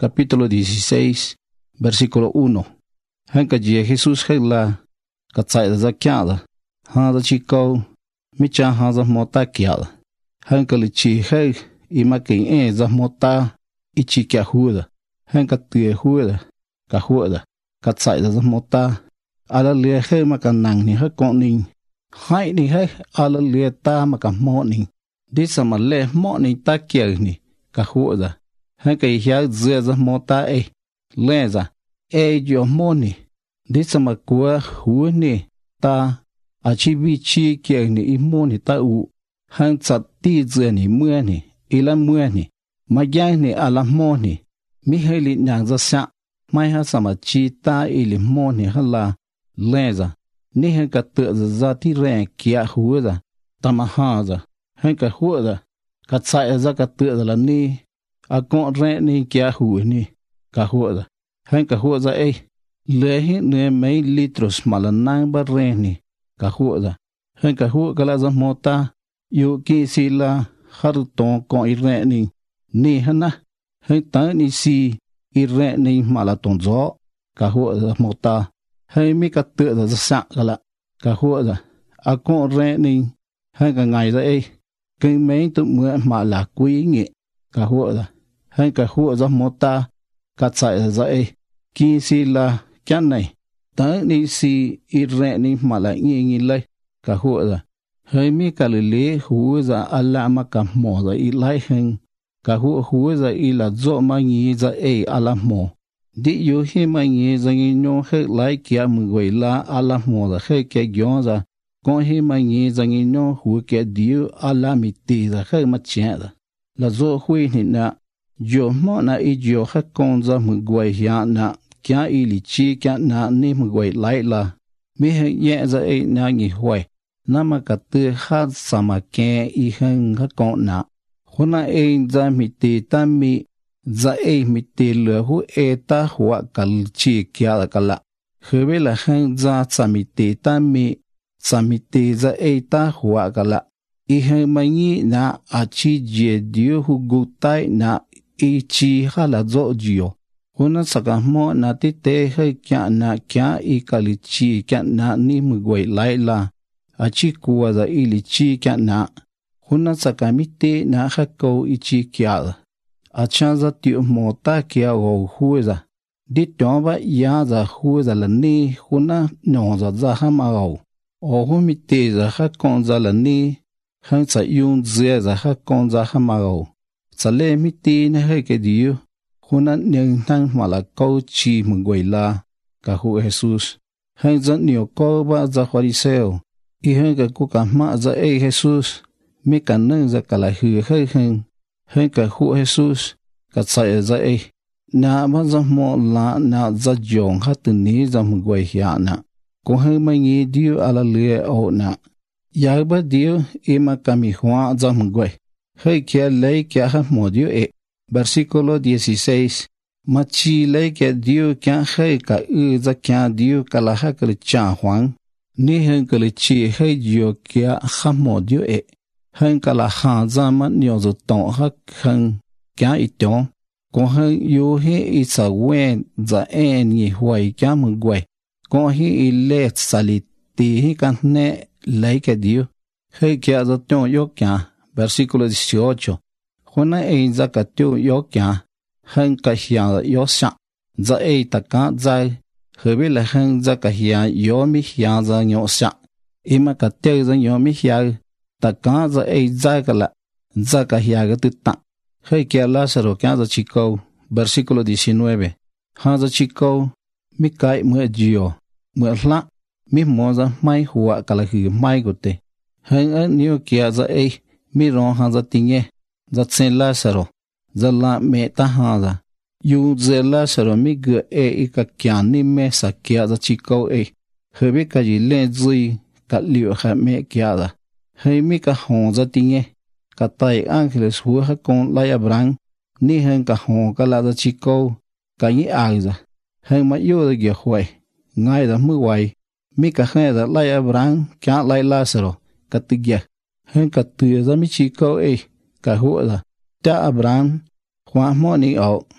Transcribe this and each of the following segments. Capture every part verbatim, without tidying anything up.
capítulo dieciséis, versículo uno. Hanka je Jesús hela katsai za kyada. Hanza chiko micha hanza mota kyada. Hanka li chi he imakin e za mota ichi kya huda. Hanka tue huda ka huda katsai za mota. Ala lia he makanang ni he koning. Hai ni he ala lia ta makamoni. Disa ma le moni ta kya ni ka huda. Hanka ihya zia za mota e leza e jo moni. Disa ma kua hu ni ta achi vi chi kya ni imoni ta u. Han tsat ti zia ni mua ni ila mua ni. Ma yang ni ala moni. Mi he li nyang za sa. Mai ha sama chi ta ili moni hala leza. Ni hen ka tự za za ti ren kia hu da. Tama ha za. Hen ka hu da. Ka tsai za ka tự za la ni. A con ren ni kia hu ni. Ka hu da. Hen ka hu za e. Le hi ne mấy litros ma la nang ba ren ni. Ka hu da. Hen ka hu ka la za mota. Yu ki si la har ton con i ren ni. Ni hana. Hen ta ni si i ren ni ma la ton zo. Ka hu da mota. Hay mi ka tự da za sa ka la. Ka hu da. A con ren ni. Hen ka ngai da e. Cái mấy tụ mưa mà là quý nghệ. Ka hu da. Hen ka hu za mota. Ka tsai za e. Ki si la kyan này. Ta ni si i ren ni ma la ngi ngi lai. Ka hu da. Hay mi ka li li hu za ala ma ka mo za i lai hen. Ka hu hu za i la zo ma ngi za e ala mo. Di yu hi ma ngi za ngi nyo he lai kia mu gui la ala mo za he kia gyon za. Con hi ma ngi za ngi nyo hu kia diu ala mi ti za he ma chen za. La zo hui ni na. Yo mo na i yo he con za mu gui ya na. Kia i li chi kia na ni mu gui lai la. Mi he ye za e na ngi hui. Na ma ka tu ha sa ma ke i hen ha con na. Hona e za mi ti ta mi. Za e mi ti le hu e ta hua ka chi kia la ka la. Hebe la hen za sa mi ti ta mi. Sa mi ti za e ta hua ka la. I hen ma ngi na a chi je diu hu gu tai na i chi ha la zo jio. Hona sa ka mo na ti te he kia na kia i ka li chi kia na ni mu gui lai la. A chi kua za i li chi kia na. Hona sa ka mi te na ha kou i chi kia la. A chan za tiu mo ta kia go hu za. Di tiong ba ya za hu za la ni huna nyon za za ha ma go. O hu mi te za ha kon za la ni. Hang sa yun zia za ha kon za ha ma go. Sa le mi te na he ke diu. Huna nyang nang ma la kou chi mu gui la. Ka hu Jesus. Hang za nio kou ba za fariseo. I hang ka ku ka ma za e Jesus. Mi ka nang za ka la hu he hang. Hen ka hu Jesus ka tsai za e. Na ma za mo la na za jong ha tu ni za mu gui ya na. Ko hen ma ngi diu ala lie o na. Ya ba diu i ma ka mi hua za mu gui. Hei kia lei kia ha mo diu e. Versículo dieciséis. Ma chi lei kia diu kia hei ka u za kia diu ka la ha ka li cha huang. Ni hen ka li chi hei diu kia ha mo diu e. Hen ka la ha za ma nyo zo tong ha khan kia i tiong. Ko hen yu hi i sa wen za en yi huay kia mu gui. Ko hi i le sa li ti hi kan ne lai ke diu. Hei kia za tiong yo kia. Versículo dieciocho. Hona e za ka tiong yo kia. Hen ka hiya yo sa. Za e ta ka za. Hebe la hen za ka hiya yo mi hiya za yo sa. Ima ka tiong za yo mi hiya. Ta ka za e za ka la. Za ka hiya ga tu ta. Hei kia Lázaro kia za chiko. Versículo diecinueve. Ha za chiko. Mi kai mue jio. Mue la. Mi mo za mai hua ka la hu mai go te. Hen a niu kia za e. Mi ron ha za tinge. Za tsen Lázaro. Za la me ta ha za. Yu ze Lázaro mi ge e i ka kia ni me sa kia za chiko e. Hebe ka ji le zui. Ka liu ha me kia za. Hei mi ka hong za tinge. Ka tai ángeles hua ha kon lai Abraham. Ni hen ka hong ka la za chiko. Ka yi ai za. Hen ma yu da gya huay. Ngay da mu wai. Mi ka hen da lai Abraham. Kia lai Lázaro. Ka tu gya. Hen ka tu za mi chiko e. Ka hua da. Ta Abraham. Hua mo ni au.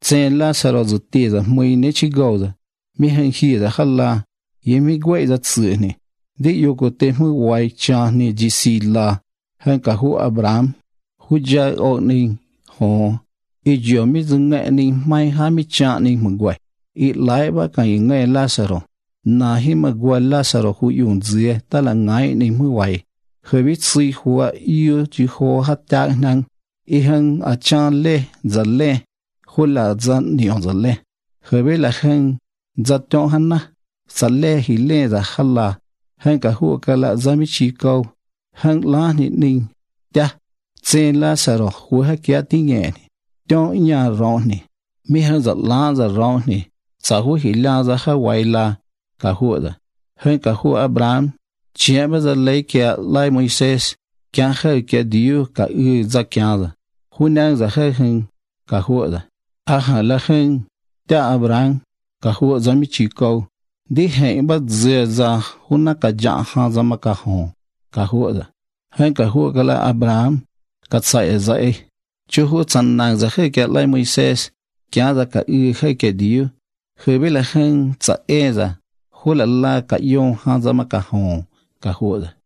Tsen Lazaro zu tia za mui ne chi go za. Mi hang hi za hala. Ye mi gwai za tsu ni. Di yoko te mui wai cha ni ji si la. Hang ka hu Abraham. Hu ja o ni ho. I jio mi zu ngai ni mai ha mi cha ni mu gwai. I lai ba ka i ngai Lazaro. Na hi ma gwai Lazaro hu yung zie ta la ngai ni mui wai. Hơi biết suy hùa yêu chỉ hồ hát tác năng. I hăng à chan lê, za lê. Hù là za niong za lê. Hơi biết là hăng za trong hắn na. Sa lê hi lê za khá là. Hăng cả hùa cả là za mi chi câu. Hăng lá nị ninh. Tia. Trên lá sa rò hùa hát kia tí nghe nị. Trong nhà rong nị. Mi hăng za lá za rong nị. Sa hùa hi la za khá quay la. Cả hùa za. Hăng cả hùa Abraham. Chia bây giờ lấy kia lại Moses, kia khơi kia Dieu cả ư ra kia ra, hun đang ra khơi hưng cả hùa ra, à hà là hưng, ta Abraham cả hùa ra mi chỉ câu, đi hẹn bắt dưa ra hun na cả dạ ha ra mà cả hòn, cả hùa ra, hưng cả hùa cả là Abraham, cả sai ra ấy, chú hùa chân nàng ra khơi kia lại Moses, kia ra cả ư khơi kia Dieu, khơi biết là hưng sa e ra, hùa là la cả yong ha ra mà cả hòn. Cả hùa